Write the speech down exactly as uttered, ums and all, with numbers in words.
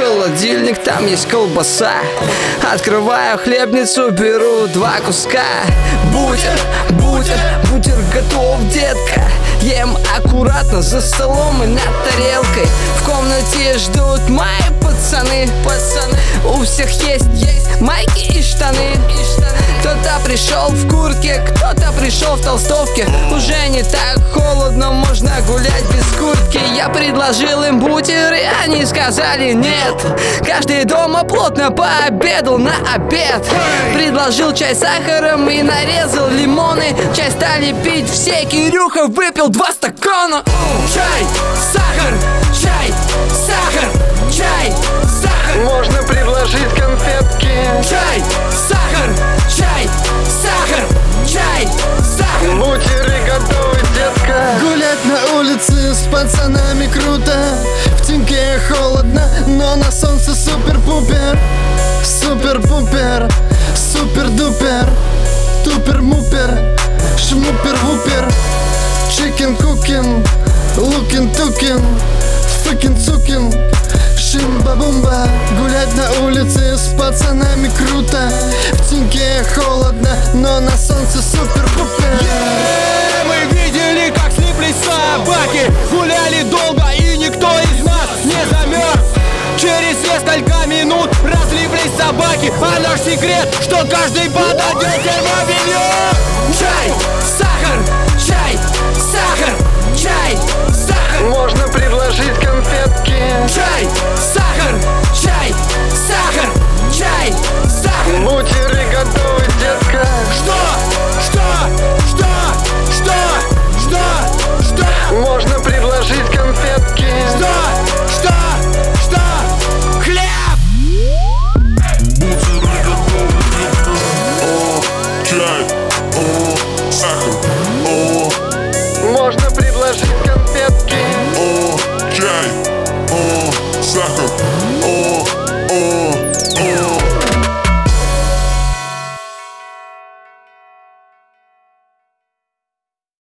холодильник, там есть колбаса. Открываю хлебницу, беру два куска. Бутер, бутер, бутер готов, детка. Ем аккуратно за столом и над тарелкой. В комнате ждут мои пацаны, пацаны. У всех есть, есть майки и штаны, и штаны. Кто-то пришел в куртке, кто-то пришел в толстовке. Уже не так холодно, можно гулять без куртки. Я предложил им бутер, и они сказали нет. Каждый дома плотно пообедал на обед. Предложил чай с сахаром и нарезал лимоны. Чай стали пить все, Кирюха выпил два стакана. Чай, сахар, чай, сахар, чай, сахар. Можно предложить конфетки. Чай, сахар, чай, сахар, чай, сахар. Бутеры готовы, детка. Гулять на улице с пацанами круто. В теньке холодно, но на солнце супер-пупер. Супер-пупер, супер-дупер. Тупер-мупер, шмупер-вупер. Чикен-кукен, лукин-тукен, фыкин-цукин, шимба-бумба. Гулять на улице с пацанами круто. В теньке холодно, но на солнце супер-пупер. Yeah, мы видели, как слиплись собаки. Гуляли долго, и никто из нас не замерз. Через несколько минут разлиплись собаки. А наш секрет, что каждый подойдет термобелье. Чай, сахар, чай, сахар, чай, сахар. Можно предложить